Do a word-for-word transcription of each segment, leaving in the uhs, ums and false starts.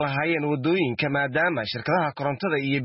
lahaayeen wadooyinka maadaama shirkadaha korontada iyo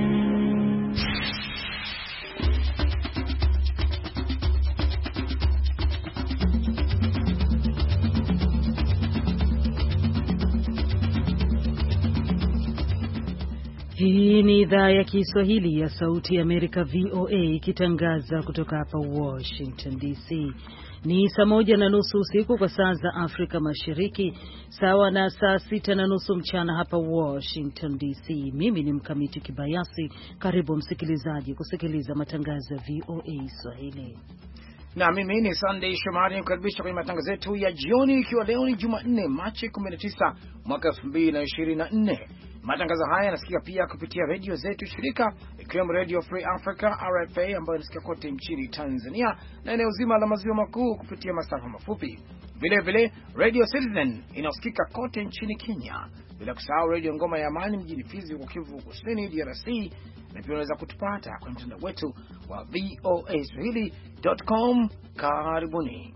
Hii ni idhaa ya Kiswahili ya Sauti ya Amerika V O A ikitangaza kutoka hapa Washington D C. Ni saa moja na nusu usiku kwa saa za Afrika Mashariki, sawa na saa sita na nusu mchana hapa Washington D C. Mimi ni Mkamiti Kibayasi. Karibu msikilizaji kusikiliza matangazo ya V O A Swahili. Na mimi ni Sunday Shomari, mkaribisha kwenye matangazo yetu ya jioni, ikiwa leo ni Jumanne Machi kumi na tisa mwaka elfu mbili na ishirini na nne. Matangazo haya yanasikika pia kupitia radio zetu shirika, ikiwemo Radio Free Africa R F A ambayo inasikia kote nchini Tanzania na eneo zima la maziwa makuu kupitia masafa mafupi. Vile vile Radio Citizen inasikika kote nchini Kenya, bila kusahau Radio Ngoma ya Amani mjini Fizi huko Kivu Kusini D R C, na pia unaweza kutupata kwenye mtandao wetu wa V O A Swahili dot com. Karibuni.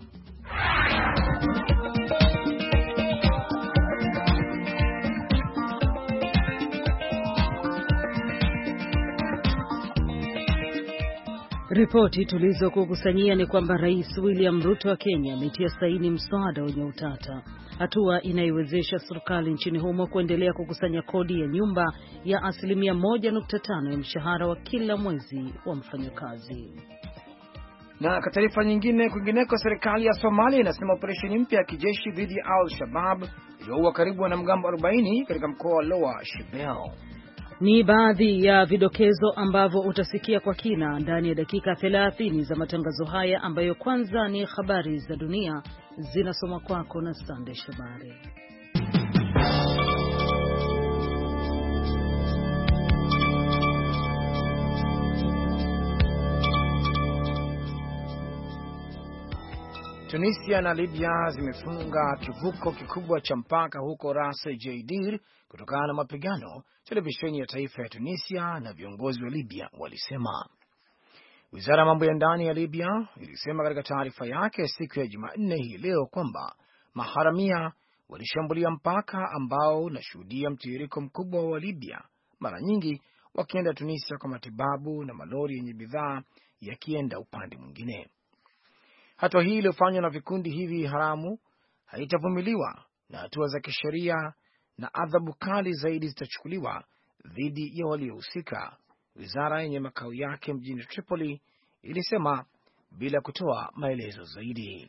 Ripoti tulizokukusanyia ni kwamba Rais William Ruto wa Kenya ametia saini mswada wenye utata, hatua inaiwezesha serikali nchini humo kuendelea kukusanya kodi ya nyumba ya asilimia moja nukta tano ya mshahara wa kila mwezi wa mfanyakazi. Na kwa taarifa nyingine, kwingineko, serikali ya Somalia inasema operesheni mpya ya kijeshi dhidi ya Al-Shabaab iliyoua karibu wanamgambo arobaini katika mkoa wa Lower Shabelle. Ni baadhi ya vidokezo ambavyo utasikia kwa kina ndani ya dakika thelathini za matangazo haya, ambayo kwanza ni habari za dunia zinasoma kwako na Sunday Shomari. Tunisia na Libya zimefunga kivuko kikubwa cha mpaka huko Ras Jdir kutokana na mapigano, televisheni ya taifa ya Tunisia na viongozi wa Libya walisema. Wizara ya mambo ya ndani ya Libya ilisema katika taarifa yake siku ya Jumanne hii leo kwamba maharamia walishambulia mpaka ambao unashuhudia mtiririko mkubwa wa Libya, mara nyingi wakienda Tunisia kwa matibabu na malori yenye bidhaa yakienda upande mwingine. Hatua hii iliyofanywa na vikundi hivi haramu haitavumiliwa na hatua za kisheria na adhabu kali zaidi zitachukuliwa dhidi ya waliohusika, wizara yenye makao yake mjini Tripoli ilisema bila kutoa maelezo zaidi.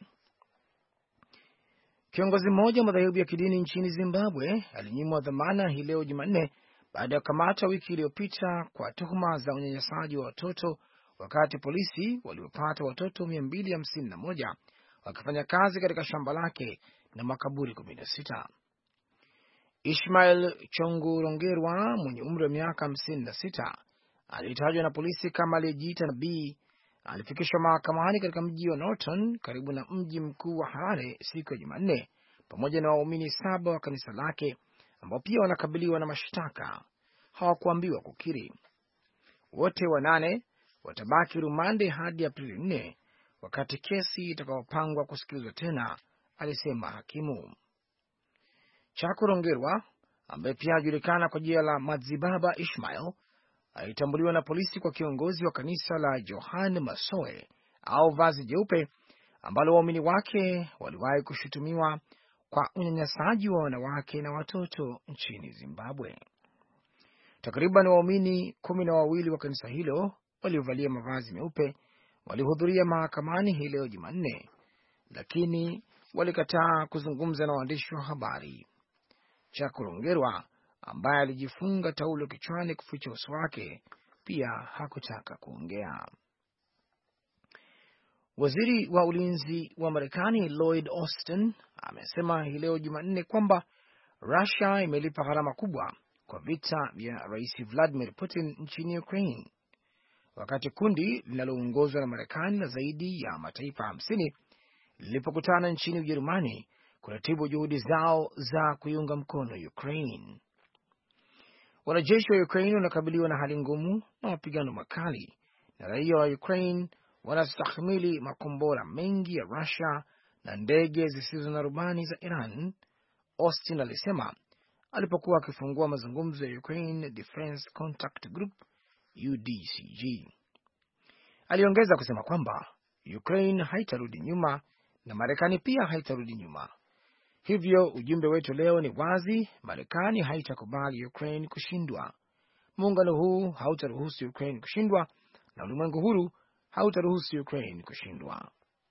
Kiongozi mmoja wa madhehebu ya kidini nchini Zimbabwe alinyimwa dhamana hii leo Jumanne baada ya kukamatwa wiki iliyopita kwa tuhuma za unyanyasaji wa watoto, wakati polisi waliopata watoto mia mbili hamsini na moja wakifanya kazi katika shamba lake na makaburi kumi na sita. Ishmael Chongurongerwa mwenye umri wa miaka hamsini na sita alitajwa na polisi kama aliyejiita nabii, alifikishwa mahakamani katika mji wa Norton karibu na mji mkuu wa Harare siku ya Jumanne pamoja na waumini saba wa kanisa lake ambao pia wanakabiliwa na mashtaka. Hawakuambiwa kukiri. Wote wanane watabaki rumande hadi Aprili nne wakati kesi itakayopangwa kusikilizwa tena, alisema hakimu. Chakurongerwa ambaye pia anajulikana kwa jina la Madzibaba Ishmael alitambuliwa na polisi kwa kiongozi wa kanisa la Johan Masoe au vazi jeupe, ambalo waumini wake waliwahi kushutumiwa kwa unyanyasaji wa wanawake na watoto nchini Zimbabwe. Takriban waumini kumi na wawili wa kanisa hilo waliovalia mavazi meupe walihudhuria mahakamani hii leo Jumanne, lakini walikataa kuzungumza na waandishi wa habari. Chakurongerwa ambaye alijifunga taulo kichwani kuficha uso wake pia hakutaka kuongea. Waziri wa ulinzi wa Marekani Lloyd Austin amesema hii leo Jumanne kwamba Russia imelipa gharama kubwa kwa vita vya Rais Vladimir Putin nchini Ukraine, wakati kundi linaloongozwa na Marekani na zaidi ya mataifa hamsini lilipokutana nchini Ujerumani kuratibu juhudi zao za kuiunga mkono Ukraine. Wanajeshi wa Ukraine wanakabiliwa na hali ngumu na mapigano makali, na raia wa Ukraine wanastahimili makombora mengi ya Russia na ndege zisizo na rubani za Iran, Austin alisema, alipokuwa akifungua mazungumzo ya Ukraine Defense Contact Group U D C G. Aliongeza kusema kwamba Ukraine haitarudi nyuma na Marekani pia haitarudi nyuma. Hivyo ujumbe wetu leo ni wazi, Marekani haitakubali Ukraine kushindwa. Muungano huu hautaruhusu Ukraine kushindwa na ulimwengu huru hautaruhusu Ukraine kushindwa.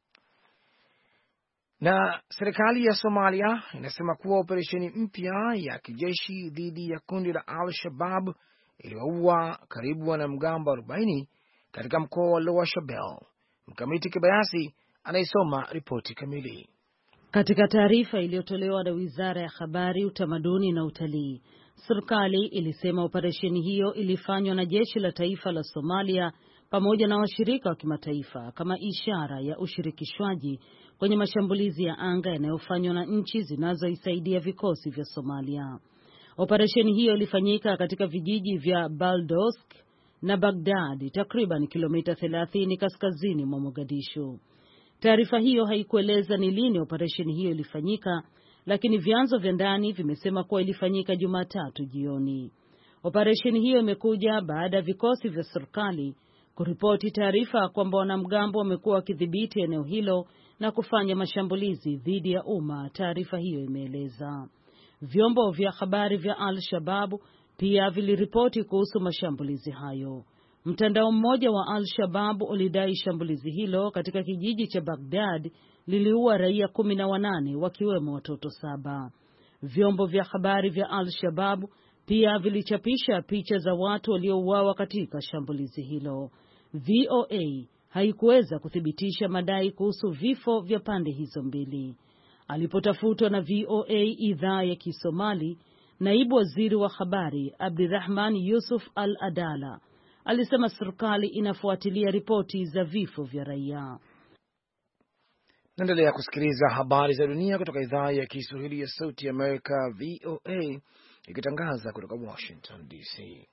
Na serikali ya Somalia inasema kuwa operesheni mpya ya kijeshi dhidi ya kundi la Al-Shabaab iliwaua karibu wanamgambo arobaini katika mkoa wa Lower Shabelle. Mkamiti Kibayasi anaisoma ripoti kamili. Katika taarifa iliyotolewa na Wizara ya Habari, Utamaduni na Utalii, serikali ilisema operesheni hiyo ilifanywa na jeshi la taifa la Somalia pamoja na washirika wa kimataifa kama ishara ya ushirikishwaji kwenye mashambulizi ya anga yanayofanywa na nchi zinazoisaidia vikosi vya Somalia. Operesheni hiyo ilifanyika katika vijiji vya Baldosk na Baghdad, takriban kilomita thelathini kaskazini mwa Mogadishu. Taarifa hiyo haikueleza ni lini operesheni hiyo ilifanyika, lakini vyanzo vya ndani vimesema kuwa ilifanyika Jumatatu jioni. Operesheni hiyo imekuja baada ya vikosi vya serikali kuripoti taarifa kwamba wanamgambo wamekuwa wakidhibiti eneo hilo na kufanya mashambulizi dhidi ya umma, taarifa hiyo imeeleza. Vyombo vya habari vya Al-Shabaab pia viliripoti kuhusu mashambulizi hayo. Mtandao mmoja wa Al-Shabaab ulidai shambulizi hilo katika kijiji cha Baghdad liliua raia kumi na wanane wakiwemo watoto saba. Vyombo vya habari vya Al-Shabaab pia vilichapisha picha za watu waliouawa katika shambulizi hilo. V O A haikuweza kuthibitisha madai kuhusu vifo vya pande hizo mbili. Alipotafutwa na V O A idhaa ya Kisomali, naibu waziri wa habari Abdirahman Yusuf Al-Adala alisema serikali inafuatilia ripoti za vifo vya raia. Naendelea kusikiliza habari za dunia kutoka idhaa ya Kiswahili ya Sauti ya Amerika V O A ikitangaza kutoka Washington D C.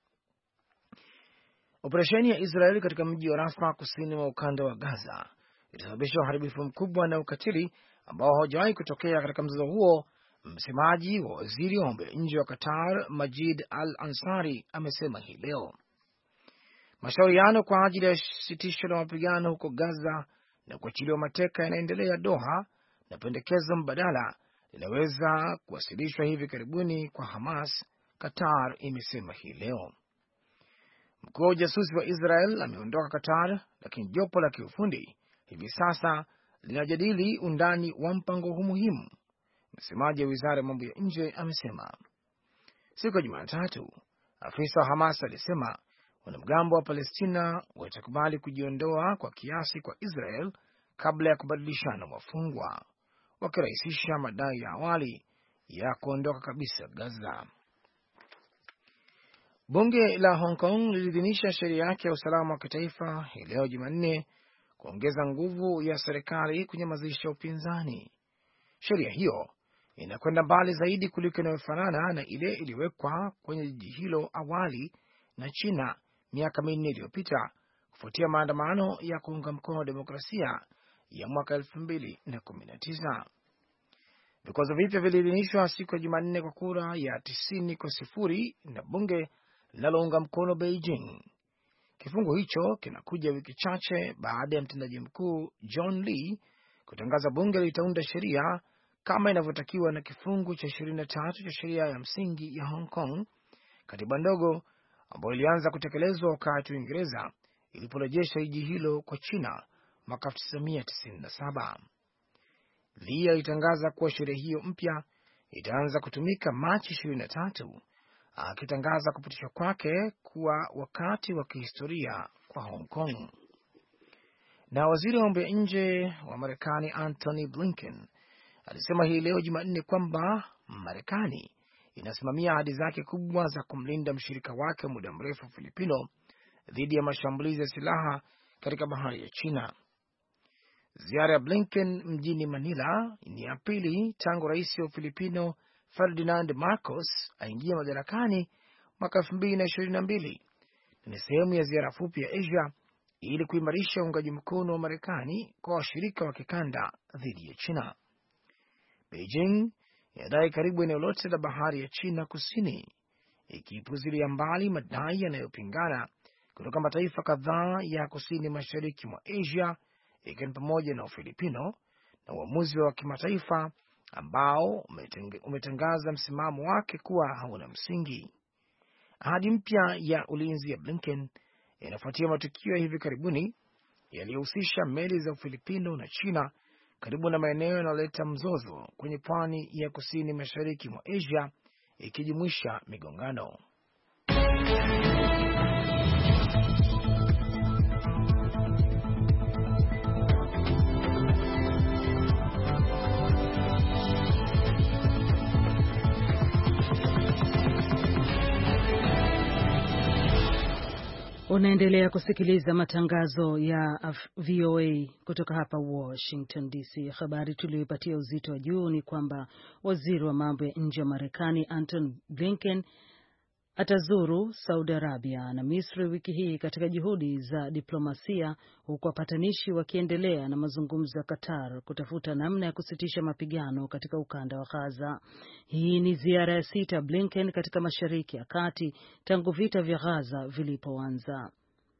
Operesheni ya Israeli katika mji wa Rafah kusini mwa ukanda wa Gaza ilisababisha uharibifu mkubwa na ukatili ambao haujawahi kutokea katika mzozo huo. Msemaji wa waziri wa mambo ya nje wa Qatar Majid Al-Ansari amesema hii leo. Mashauriano kwa ajili ya sitisho la mapigano huko Gaza na kuachiliwa mateka yanaendelea Doha, na pendekezo mbadala linaweza kuwasilishwa hivi karibuni kwa Hamas, Qatar imesema hii leo. Mkuu wa ujasusi wa Israel ameondoka Qatar, lakini jopo la kiufundi hivi sasa linajadili undani wa mpango huu muhimu. Msemaji wa wizara ya mambo ya nje amesema. Siku ya Jumatatu, afisa wa Hamas alisema wanamgambo wa Palestina watakubali kujiondoa kwa kiasi kwa Israel kabla ya kubadilishana wafungwa, wakirahisisha madai ya awali ya kuondoka kabisa Gaza. Bunge la Hong Kong liliidhinisha sheria yake ya usalama wa kitaifa hii leo Jumanne kuongeza nguvu ya serikali kunyamazisha upinzani. Sheria hiyo inakwenda mbali zaidi kuliko inayofanana na ile iliwekwa kwenye jiji hilo awali na China miaka minne iliyopita kufuatia maandamano ya kuunga mkono demokrasia ya mwaka elfu mbili na kumi na tisa. Vikwazo vipya viliidhinishwa siku ya Jumanne kwa kura ya tisini kwa sifuri na bunge linalounga mkono Beijing. Kifungu hicho kinakuja wiki chache baada ya mtendaji mkuu John Lee kutangaza bunge litaunda sheria kama inavyotakiwa na kifungu cha ishirini na tatu cha sheria ya msingi ya Hong Kong, katiba ndogo ambayo ilianza kutekelezwa wakati Uingereza iliporejesha jiji hilo kwa China mwaka elfu tisa mia tisini na saba. Lee alitangaza kuwa sheria hiyo mpya itaanza kutumika Machi ishirini na tatu, akitangaza kupitishwa kwake kuwa wakati wa kihistoria kwa Hong Kong. Na waziri wa mambo ya nje wa Marekani Anthony Blinken alisema hii leo Jumanne kwamba Marekani inasimamia ahadi zake kubwa za kumlinda mshirika wake muda mrefu Filipino dhidi ya mashambulizi ya silaha katika bahari ya China. Ziara ya Blinken mjini Manila ni ya pili tangu rais wa Filipino Ferdinand Marcos aingia madarakani mwaka elfu mbili na ishirini na mbili, na ni sehemu ya ziara fupi ya Asia ili kuimarisha uungaji mkono wa Marekani kwa washirika wa kikanda dhidi ya China. Beijing inadai karibu eneo lote la bahari ya China Kusini, ikipuzilia mbali madai yanayopingana kutoka mataifa kadhaa ya kusini mashariki mwa Asia, ikiwa ni pamoja na Ufilipino, na uamuzi wa kimataifa ambao umetangaza msimamo wake kuwa hauna msingi. Ahadi mpya ya ulinzi ya Blinken inafuatia matukio ya hivi karibuni yaliyohusisha meli za Ufilipino na China karibu na maeneo yanayoleta mzozo kwenye pwani ya kusini mashariki mwa Asia, ikijumuisha migongano. Unaendelea kusikiliza matangazo ya V O A kutoka hapa Washington D C. Habari tuliyoipatia uzito wa juu ni kwamba waziri wa mambo ya nje wa Marekani Antony Blinken atazuru Saudi Arabia na Misri wiki hii katika juhudi za diplomasia, huku wapatanishi wakiendelea na mazungumzo ya Qatar kutafuta namna ya kusitisha mapigano katika ukanda wa Gaza. Hii ni ziara ya sita Blinken katika Mashariki ya Kati tangu vita vya Gaza vilipoanza.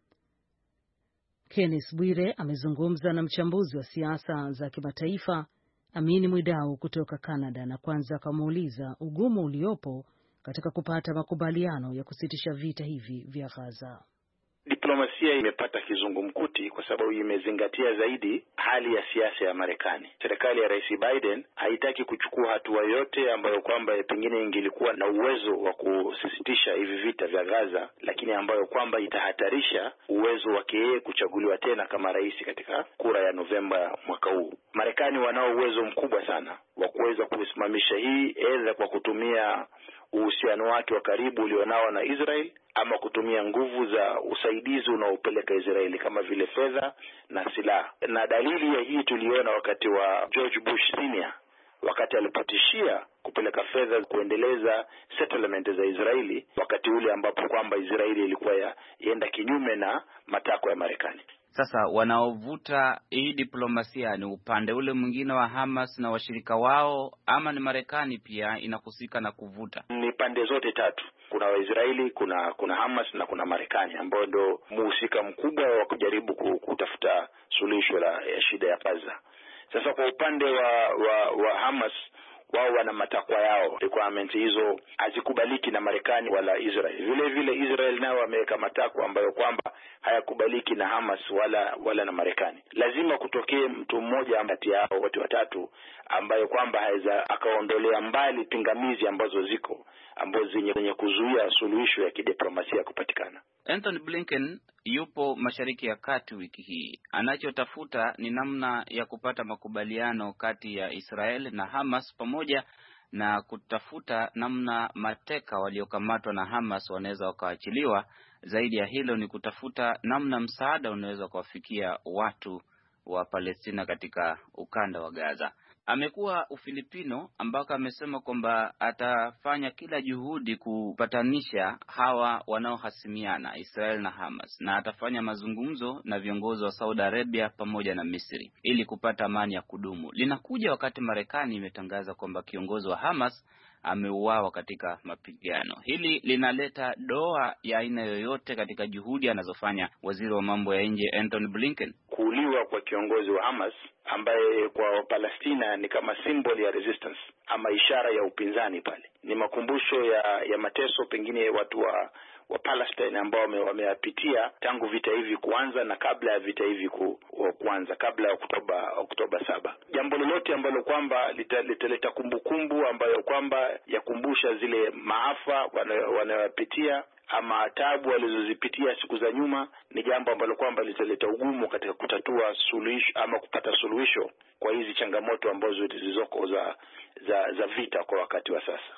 Kenneth Bwire amezungumza na mchambuzi wa siasa za kimataifa Amini Mwidau kutoka Canada, na kwanza akamuuliza ugumu uliopo katika kupata makubaliano ya kusitisha vita hivi vya Gaza. Diplomasia imepata kizungumkuti kwa sababu imezingatia zaidi hali ya siasa ya Marekani. Serikali ya Rais Biden haitaki kuchukua hatua yote ambayo kwamba pengine ingelikuwa na uwezo wa kusisitisha hivi vita vya Gaza, lakini ambayo kwamba itahatarisha uwezo wake yeye kuchaguliwa tena kama rais katika kura ya Novemba mwaka huu. Marekani wanao uwezo mkubwa sana wa kuweza kusimamisha hii, aidha kwa kutumia uhusiano wake wa karibu ulionao na Israel, ama kutumia nguvu za usaidizi unaopeleka Israeli kama vile fedha na silaha. Na dalili ya hii tuliona wakati wa George Bush Senior, wakati alipotishia kupeleka fedha kuendeleza settlement za Israeli, wakati ule ambapo kwamba Israeli ilikuwa ya yenda kinyume na matakwa ya Marekani. Sasa wanaovuta hii diplomasia ni upande ule mwingine wa Hamas na washirika wao, ama ni Marekani pia inahusika na kuvuta? Ni pande zote tatu. Kuna Waisraeli, kuna kuna Hamas na kuna Marekani, ambao ndio muhusika mkubwa wa kujaribu kutafuta suluhisho la ya shida ya Gaza. Sasa kwa upande wa wa, wa Hamas, wao wana matakwa yao. Requirements hizo hazikubaliki na Marekani wala Israel. Vile vile Israel nao wameweka matakwa ambayo kwamba hayakubaliki na Hamas wala wala na Marekani. Lazima kutokee mtu mmoja kati yao wote watatu ambayo kwamba haweza akaondolea mbali pingamizi ambazo ziko ambazo zenye kuzuia suluhisho ya kidiplomasia kupatikana. Antony Blinken yupo Mashariki ya Kati wiki hii. Anachotafuta ni namna ya kupata makubaliano kati ya Israel na Hamas, pamoja na kutafuta namna mateka waliokamatwa na Hamas wanaweza wakaachiliwa. Zaidi ya hilo ni kutafuta namna msaada unaweza kuwafikia watu wa Palestina katika ukanda wa Gaza. Amekuwa Ufilipino ambako amesema kwamba atafanya kila juhudi kupatanisha hawa wanaohasimiana, Israel na Hamas, na atafanya mazungumzo na viongozi wa Saudi Arabia pamoja na Misri ili kupata amani ya kudumu. Linakuja wakati Marekani imetangaza kwamba kiongozi wa Hamas ameuawa katika mapigano. Hili linaleta doa ya aina yoyote katika juhudi anazofanya waziri wa mambo ya nje Antony Blinken? Kuuliwa kwa kiongozi wa Hamas ambaye kwa Palestina ni kama symbol ya resistance ama ishara ya upinzani pale, ni makumbusho ya ya mateso pengine watu wa wa Palestine ambao wameyapitia tangu vita hivi kuanza na kabla ya vita hivi ku, kuanza kabla ya Oktoba Oktoba saba. Jambo lolote ambalo kwamba litaleta lita kumbukumbu ambayo kwamba yakumbusha zile maafa wanayopitia ama taabu walizozipitia siku za nyuma, ni jambo ambalo kwamba litaleta ugumu katika kutatua suluhisho ama kupata suluhisho kwa hizi changamoto ambazo zilizoko za za za vita kwa wakati wa sasa.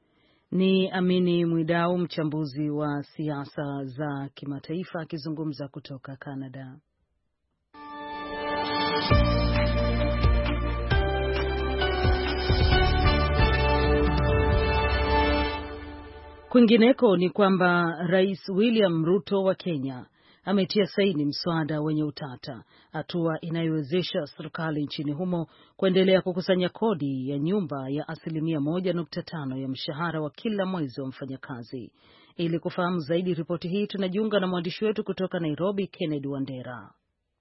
Ni Amini Mwidau, mchambuzi wa siasa za kimataifa, akizungumza kutoka Canada. Kwingineko ni kwamba Rais William Ruto wa Kenya ametia saini mswada wenye utata, hatua inayowezesha serikali nchini humo kuendelea kukusanya kodi ya nyumba ya asilimia moja nukta tano ya mshahara wa kila mwezi wa mfanyakazi. Ili kufahamu zaidi ripoti hii, tunajiunga na mwandishi wetu kutoka Nairobi, Kennedy Wandera.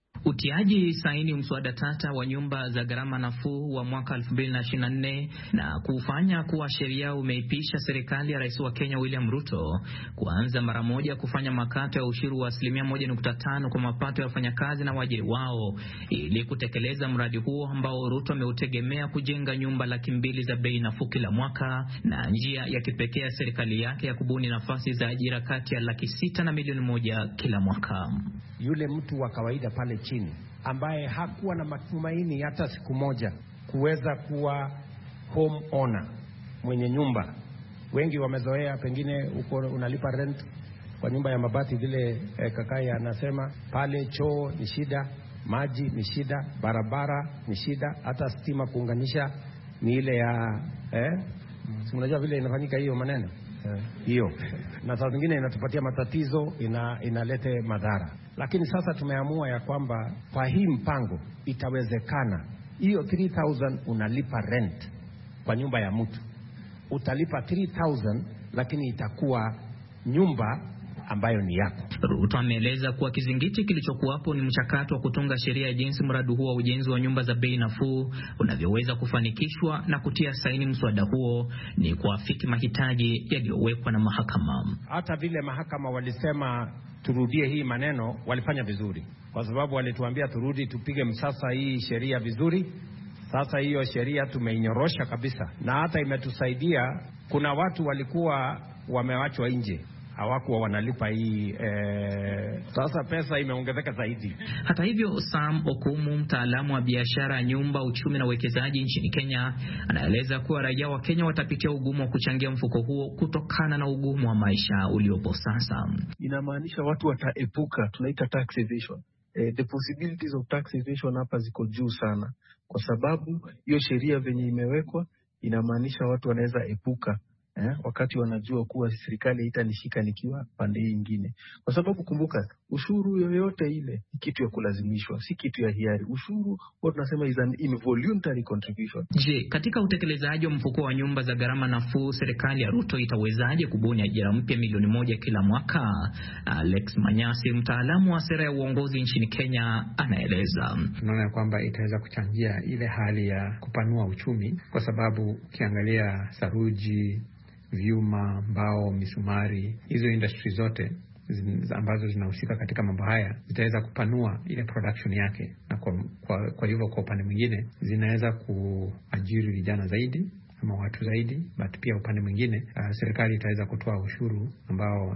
Utiaji saini mswada tata wa nyumba za gharama nafuu wa mwaka elfu mbili na ishirini na nne na kufanya kuwa sheria umeipisha serikali ya Rais wa Kenya William Ruto kuanza mara moja kufanya makato ya ushuru wa asilimia moja nukta tano kwa mapato ya wafanyakazi na waajiri wao ili kutekeleza mradi huo ambao Ruto ameutegemea kujenga nyumba laki mbili za bei nafuu kila mwaka, na njia ya kipekee ya serikali yake ya kubuni nafasi za ajira kati ya laki sita na milioni moja kila mwaka. Yule mtu wa kawaida pale chini ambaye hakuwa na matumaini hata siku moja kuweza kuwa home owner, mwenye nyumba. Wengi wamezoea pengine uko unalipa rent kwa nyumba ya mabati vile eh, kakai anasema pale, choo ni shida, maji ni shida, barabara ni shida, hata stima kuunganisha ni ile ya eh si unajua vile inafanyika hiyo maneno hiyo na saa zingine inatupatia matatizo, ina inalete madhara. Lakini sasa tumeamua ya kwamba kwa hii mpango itawezekana hiyo three thousand unalipa rent kwa nyumba ya mtu, utalipa three thousand lakini itakuwa nyumba ambayo ni yako. Ruto ameeleza kuwa kizingiti kilichokuwapo ni mchakato wa kutunga sheria ya jinsi mradi huo wa ujenzi wa nyumba za bei nafuu unavyoweza kufanikishwa, na kutia saini mswada huo ni kuafiki mahitaji yaliyowekwa na mahakama. Hata vile mahakama walisema turudie hii maneno, walifanya vizuri kwa sababu walituambia turudi tupige msasa hii sheria vizuri. Sasa hiyo sheria tumeinyorosha kabisa, na hata imetusaidia. Kuna watu walikuwa wamewachwa nje, hawakuwa wanalipa hii eh, sasa pesa imeongezeka zaidi. Hata hivyo, Sam Okumu, mtaalamu wa biashara ya nyumba, uchumi na uwekezaji nchini Kenya, anaeleza kuwa raia wa Kenya watapitia ugumu wa kuchangia mfuko huo kutokana na ugumu wa maisha uliopo sasa. Inamaanisha watu wataepuka, tunaita tax evasion. Eh, the possibilities of tax evasion hapa ziko juu sana, kwa sababu hiyo sheria venye imewekwa inamaanisha watu wanaweza epuka Eh, wakati wanajua kuwa serikali haitanishika nikiwa pande nyingine. Kwa sababu kumbuka, ushuru yoyote ile ni kitu ya kulazimishwa, si kitu ya hiari. Ushuru huwa tunasema is an involuntary contribution. Je, katika utekelezaji wa mfuko wa nyumba za gharama nafuu, serikali ya Ruto itawezaje kubuni ajira mpya milioni moja kila mwaka? Alex Manyasi, mtaalamu wa sera ya uongozi nchini Kenya, anaeleza. Tunaona kwamba itaweza kuchangia ile hali ya kupanua uchumi, kwa sababu ukiangalia saruji, vyuma, mbao, misumari, hizo industry zote ambazo zinahusika katika mambo haya zitaweza kupanua ile production yake, na kwa, kwa, kwa hivyo kwa upande mwingine zinaweza kuajiri vijana zaidi ama watu zaidi. But pia upande mwingine uh, serikali itaweza kutoa ushuru ambao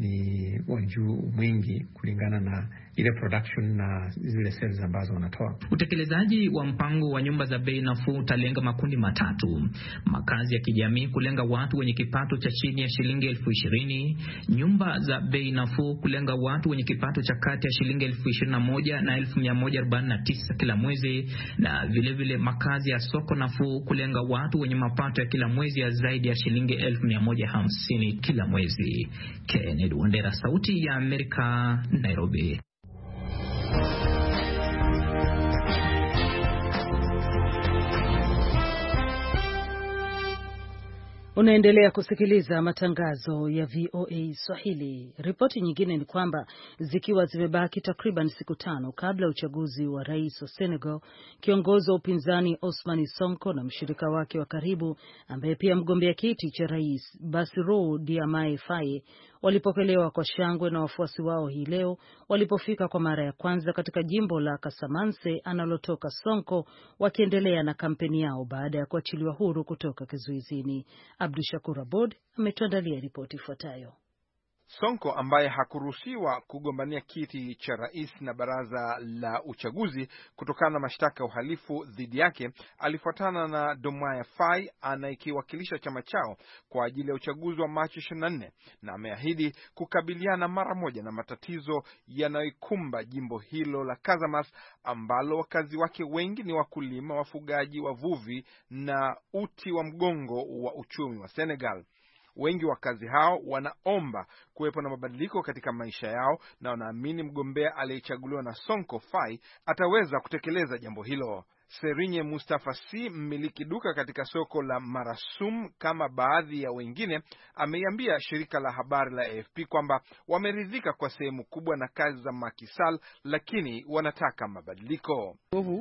ni wa juu mwingi kulingana na ile production na zile sales ambazo wanatoa. Utekelezaji wa mpango wa nyumba za bei nafuu utalenga makundi matatu: makazi ya kijamii kulenga watu wenye kipato cha chini ya shilingi elfu ishirini, nyumba za bei nafuu kulenga watu wenye kipato cha kati ya shilingi elfu ishirini na moja na elfu mia moja arobaini na tisa kila mwezi, na vile vile makazi ya soko nafuu kulenga watu wenye mapato ya kila mwezi ya zaidi ya shilingi elfu mia moja hamsini kila mwezi. Kennedy Wandera, Sauti ya Amerika, Nairobi. Unaendelea kusikiliza matangazo ya V O A Swahili. Ripoti nyingine ni kwamba zikiwa zimebaki takriban siku tano kabla ya uchaguzi wa rais wa Senegal, kiongozi wa upinzani Ousmane Sonko na mshirika wake wa karibu ambaye pia mgombea kiti cha rais Bassirou Diomaye Faye walipokelewa kwa shangwe na wafuasi wao hii leo walipofika kwa mara ya kwanza katika jimbo la Casamance analotoka Sonko, wakiendelea na kampeni yao baada ya kuachiliwa huru kutoka kizuizini. Abdu Shakur Abod ametuandalia ripoti ifuatayo. Sonko ambaye hakuruhusiwa kugombania kiti cha rais na baraza la uchaguzi kutokana na mashtaka ya uhalifu dhidi yake, alifuatana na Diomaye Faye anayekiwakilisha chama chao kwa ajili ya uchaguzi wa Machi ishirini na nne, na ameahidi kukabiliana mara moja na matatizo yanayokumba jimbo hilo la Casamance ambalo wakazi wake wengi ni wakulima, wafugaji, wavuvi na uti wa mgongo wa uchumi wa Senegal. Wengi wakazi hao wanaomba kuwepo na mabadiliko katika maisha yao na wanaamini mgombea aliyechaguliwa na Sonko Fai ataweza kutekeleza jambo hilo. Serinye Mustafa si mmiliki duka katika soko la Marasum kama baadhi ya wengine, ameiambia shirika la habari la A F P kwamba wameridhika kwa sehemu kubwa na kazi za Macky Sall, lakini wanataka mabadiliko.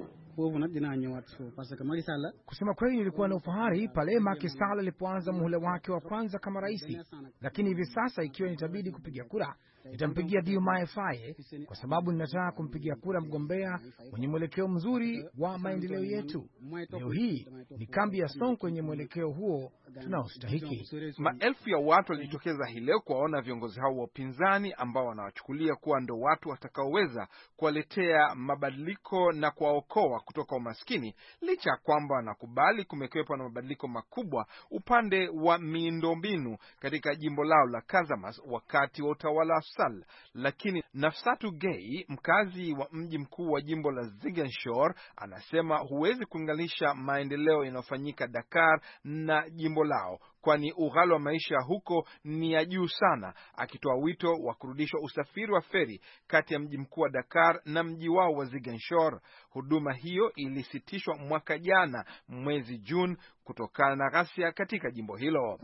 Kusema kweli, nilikuwa na ufahari pale Macky Sall alipoanza muhula wake wa kwanza kama rais, lakini hivi sasa ikiwa nitabidi kupiga kura, nitampigia Diomaye Faye kwa sababu ninataka kumpigia kura mgombea mwenye mwelekeo mzuri wa maendeleo yetu. Leo hii ni kambi ya Sonko yenye mwelekeo huo tunaostahiki. Maelfu ya watu walijitokeza hii leo kuwaona viongozi hao wa upinzani ambao wanawachukulia kuwa ndo watu watakaoweza kuwaletea mabadiliko na kuwaokoa kutoka umaskini, licha kwamba wanakubali kumekuwepo na mabadiliko makubwa upande wa miundombinu katika jimbo lao la Casamas wakati wa utawala wa Sall. Lakini Nafsatu Gay, mkazi wa mji mkuu wa jimbo la Ziguinchor, anasema huwezi kuunganisha maendeleo yanayofanyika Dakar na jimbo lao, kwani ughali wa maisha huko ni ya juu sana, akitoa wito wa kurudishwa usafiri wa feri kati ya mji mkuu wa Dakar na mji wao wa Ziguinchor. Huduma hiyo ilisitishwa mwaka jana mwezi Juni kutokana na ghasia katika jimbo hilo.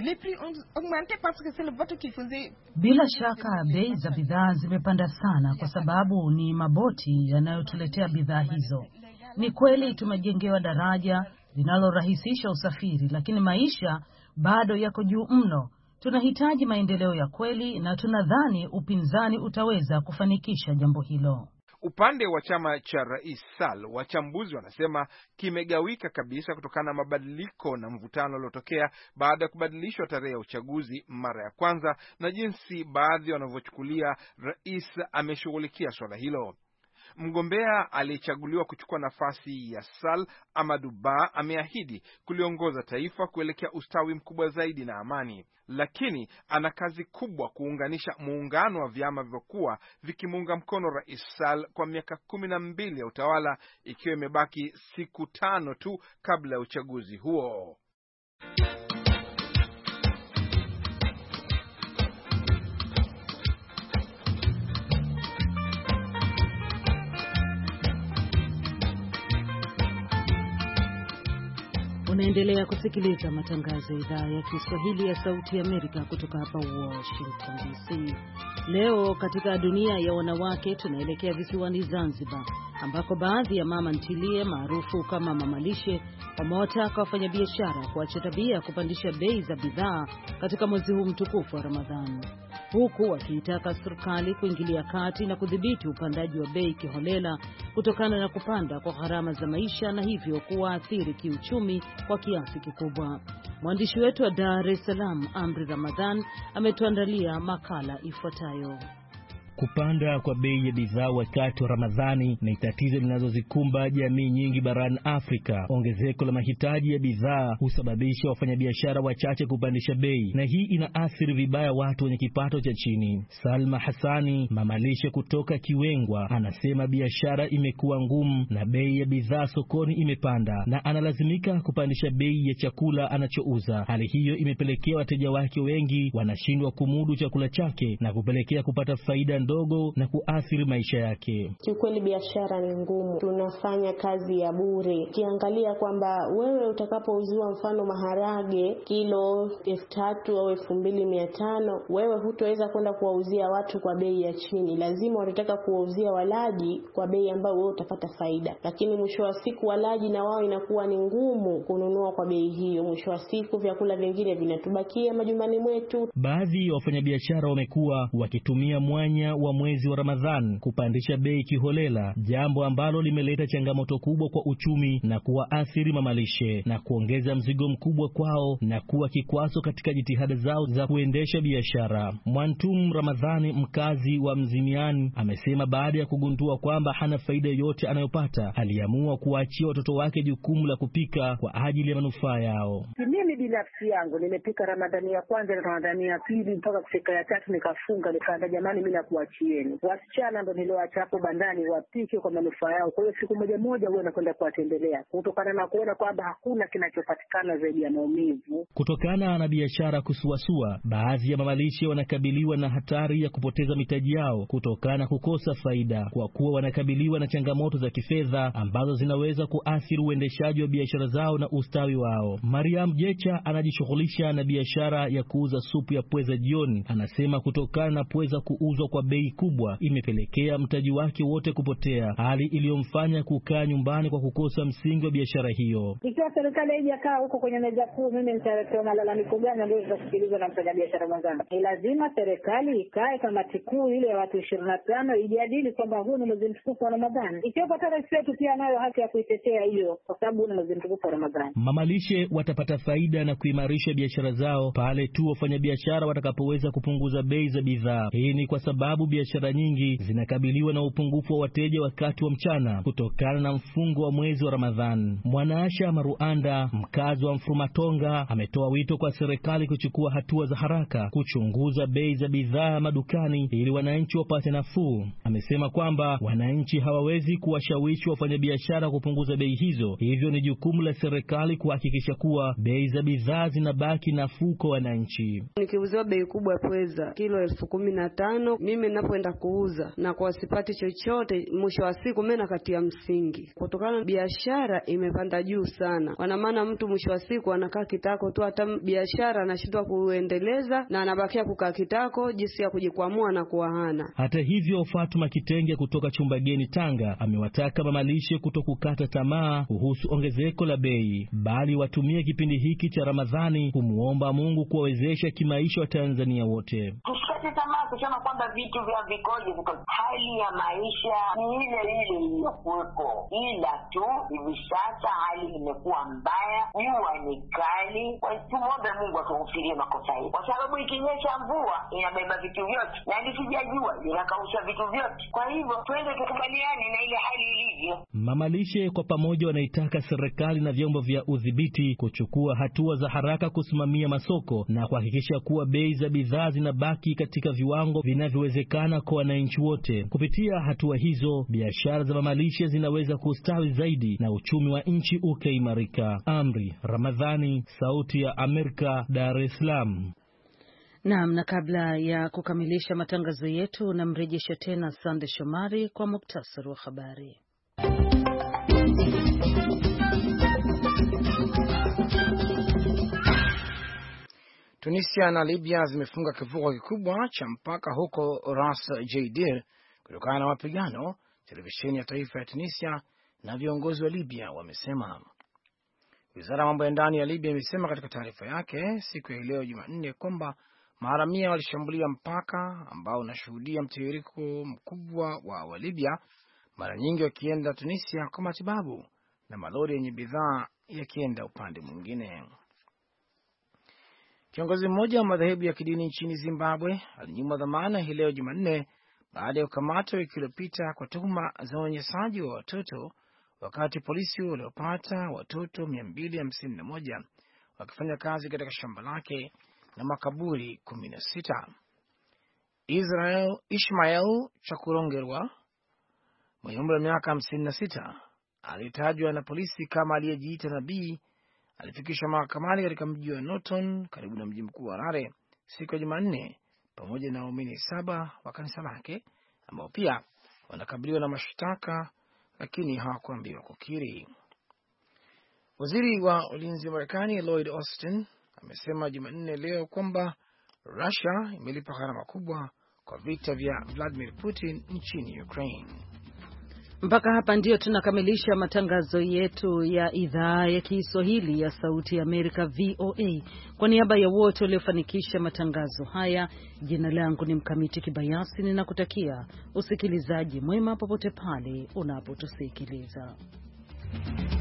Bila shaka bei za bidhaa zimepanda sana kwa sababu ni maboti yanayotuletea bidhaa hizo. Ni kweli tumejengewa daraja linalorahisisha usafiri, lakini maisha bado yako juu mno. Tunahitaji maendeleo ya kweli na tunadhani upinzani utaweza kufanikisha jambo hilo. Upande wa chama cha Rais Sall, wachambuzi wanasema kimegawika kabisa kutokana na mabadiliko na mvutano uliotokea baada ya kubadilishwa tarehe ya uchaguzi mara ya kwanza na jinsi baadhi wanavyochukulia rais ameshughulikia swala hilo. Mgombea aliyechaguliwa kuchukua nafasi ya Sall, Amadou Ba, ameahidi kuliongoza taifa kuelekea ustawi mkubwa zaidi na amani, lakini ana kazi kubwa kuunganisha muungano wa vyama vilivyokuwa vikimuunga mkono Rais Sall kwa miaka kumi na mbili ya utawala, ikiwa imebaki siku tano tu kabla ya uchaguzi huo. Unaendelea kusikiliza matangazo ya idhaa ya Kiswahili ya Sauti ya Amerika kutoka hapa Washington D C. Leo katika dunia ya wanawake tunaelekea visiwani Zanzibar, ambako baadhi ya mama ntilie maarufu kama mamalishe wamewataka wafanyabiashara kuacha tabia kupandisha bei za bidhaa katika mwezi huu mtukufu wa Ramadhani, huku wakiitaka serikali kuingilia kati na kudhibiti upandaji wa bei kiholela kutokana na kupanda kwa gharama za maisha na hivyo kuwaathiri kiuchumi kwa kiasi kikubwa. Mwandishi wetu wa Dar es Salaam, Amri Ramadhan, ametuandalia makala ifuatayo. Kupanda kwa bei ya bidhaa wakati wa Ramadhani ni tatizo linazozikumba jamii nyingi barani Afrika. Ongezeko la mahitaji ya bidhaa husababisha wafanyabiashara wachache kupandisha bei, na hii inaathiri vibaya watu wenye kipato cha chini. Salma Hassani, mamalishe kutoka Kiwengwa, anasema biashara imekuwa ngumu na bei ya bidhaa sokoni imepanda na analazimika kupandisha bei ya chakula anachouza. Hali hiyo imepelekea wateja wake wengi wanashindwa kumudu chakula chake na kupelekea kupata faida ndogo na kuathiri maisha yake. Kiukweli biashara ni ngumu, tunafanya kazi ya bure. Kiangalia kwamba wewe utakapouziwa mfano maharage kilo elfu tatu au elfu mbili mia tano, wewe hutoweza kwenda kuwauzia watu kwa bei ya chini. Lazima watataka kuwauzia walaji kwa bei ambayo wewe utapata faida. Lakini mwisho wa siku walaji na wao inakuwa ni ngumu kununua kwa bei hiyo. Mwisho wa siku vyakula vingine vinatubakia majumbani mwetu. Baadhi ya wafanyabiashara wamekuwa wakitumia mwanya wa mwezi wa Ramadhan kupandisha bei kiholela, jambo ambalo limeleta changamoto kubwa kwa uchumi na kuwaathiri mamalishe na kuongeza mzigo mkubwa kwao na kuwa kikwazo katika jitihada zao za kuendesha biashara. Mwantum Ramadhani, mkazi wa Mzimiani, amesema baada ya kugundua kwamba hana faida yoyote anayopata, aliamua kuachia watoto wake jukumu la kupika kwa ajili ya manufaa yao. Mimi binafsi yangu nimepika Ramadhani ya kwanza na Ramadhani ya pili mpaka kufika ya tatu nikafunga, nikaanza jamani mimi nakuwa wachieni. Wasichana ndo nilioacha hapo bandani wapike kwa manufaa yao. Kwa hiyo siku moja moja huwa nakwenda kuwatembelea kutokana na kuona kwamba hakuna kinachopatikana zaidi ya maumivu. Kutokana na biashara kusuasua, baadhi ya mamalishe wanakabiliwa na hatari ya kupoteza mitaji yao kutokana na kukosa faida, kwa kuwa wanakabiliwa na changamoto za kifedha ambazo zinaweza kuathiri uendeshaji wa biashara zao na ustawi wao. Mariam Jecha anajishughulisha na biashara ya kuuza supu ya pweza jioni. Anasema kutokana na pweza kuuzwa kwa bei kubwa imepelekea mtaji wake wote kupotea, hali iliyomfanya kukaa nyumbani kwa kukosa msingi wa biashara hiyo. Ikiwa serikali haijakaa huko kwenye meza kuu, mimi nitatoa malalamiko gani ndio tutasikilizwa na mfanyabiashara mwenzangu? Ni lazima serikali ikae kamati kuu ile ya watu ishirini na tano ijadili kwamba huu ni mwezi mtukufu wa Ramadhani. Ikiwa hata rais wetu pia nayo haki ya kuitetea hiyo, kwa sababu huu ni mwezi mtukufu wa Ramadhani. Mamalishe watapata faida na kuimarisha biashara zao pale tu wafanyabiashara watakapoweza kupunguza bei za bidhaa. Hii ni kwa sababu biashara nyingi zinakabiliwa na upungufu wa wateja wakati wa mchana kutokana na mfungo wa mwezi wa Ramadhani. Mwanaasha Maruanda, mkazi wa Mfumatonga, ametoa wito kwa serikali kuchukua hatua za haraka kuchunguza bei za bidhaa madukani ili wananchi wapate nafuu. Amesema kwamba wananchi hawawezi kuwashawishi wafanyabiashara kupunguza bei hizo, hivyo ni jukumu la serikali kuhakikisha kuwa bei za bidhaa zinabaki nafuu kwa wananchi. Nikiuziwa bei kubwa ya pweza kilo elfu kumi na tano, mimi ninapoenda kuuza na kwa sipati chochote, mwisho wa siku mimi nakatia msingi. Kutokana na biashara imepanda juu sana. Kwa maana mtu mwisho wa siku anakaa kitako tu, hata biashara anashindwa kuendeleza na anabakia kukaa kitako jinsi ya kujikwamua na kuahana. Hata hivyo, Fatuma Kitenge kutoka Chumbageni, Tanga, amewataka mamalishe kutokukata tamaa kuhusu ongezeko la bei, bali watumie kipindi hiki cha Ramadhani kumuomba Mungu kuwawezesha kimaisha wa Tanzania wote. Tusikate tamaa kusema kwamba vitu vya vikoje, because hali ya maisha ni ile ile iliyokuwepo, ila tu hivi sasa hali imekuwa mbaya, jua ni kali. Kwa hiyo tuombe Mungu atufirie makosa yetu, kwa sababu ikinyesha mvua inabeba vitu vyote na likijajua linakausha vitu vyote. Kwa hivyo twende tukubaliane na ile hali ilivyo. Mamalishe kwa pamoja wanaitaka serikali na vyombo vya udhibiti kuchukua hatua za haraka kusimamia masoko na kuhakikisha kuwa bei za bidhaa zinabaki katika viwango vinavyowezekana kwa wananchi wote. Kupitia hatua hizo, biashara za mamalishe zinaweza kustawi zaidi na uchumi wa nchi ukaimarika. Amri Ramadhani, Sauti ya Amerika, Dar es Salaam. Naam, na kabla ya kukamilisha matangazo yetu, namrejesha tena Sande Shomari kwa muktasari wa habari. Tunisia na Libya zimefunga kivuko kikubwa cha mpaka huko Ras Jdir kutokana na mapigano, televisheni ya taifa ya Tunisia na viongozi wa Libya wamesema. Wizara ya mambo ya ndani ya Libya imesema katika taarifa yake siku ya leo Jumanne kwamba maharamia walishambulia mpaka ambao unashuhudia mtiririko mkubwa wa wa Libya, mara nyingi wakienda Tunisia kwa matibabu na malori yenye bidhaa yakienda upande mwingine. Kiongozi mmoja wa madhehebu ya kidini nchini Zimbabwe alinyimwa dhamana hii leo Jumanne baada ya kukamatwa wiki iliyopita kwa tuhuma za unyanyasaji wa watoto, wakati polisi waliopata watoto mia mbili hamsini na moja wakifanya kazi katika shamba lake na makaburi kumi na sita. Israel Ishmael Chakurongerwa mwenye umri wa miaka hamsini na sita alitajwa na polisi kama aliyejiita nabii alifikishwa mahakamani katika mji wa Norton karibu na mji mkuu wa Harare siku ya Jumanne pamoja na waumini saba wa kanisa lake ambao pia wanakabiliwa na mashtaka lakini hawakuambiwa kukiri. Waziri wa ulinzi wa Marekani Lloyd Austin amesema Jumanne leo kwamba Russia imelipa gharama kubwa kwa vita vya Vladimir Putin nchini Ukraine. Mpaka hapa ndio tunakamilisha matangazo yetu ya idhaa ya Kiswahili ya Sauti ya Amerika V O A. Kwa niaba ya wote waliofanikisha matangazo haya, jina langu ni Mkamiti Kibayasi, ninakutakia usikilizaji mwema popote pale unapotusikiliza.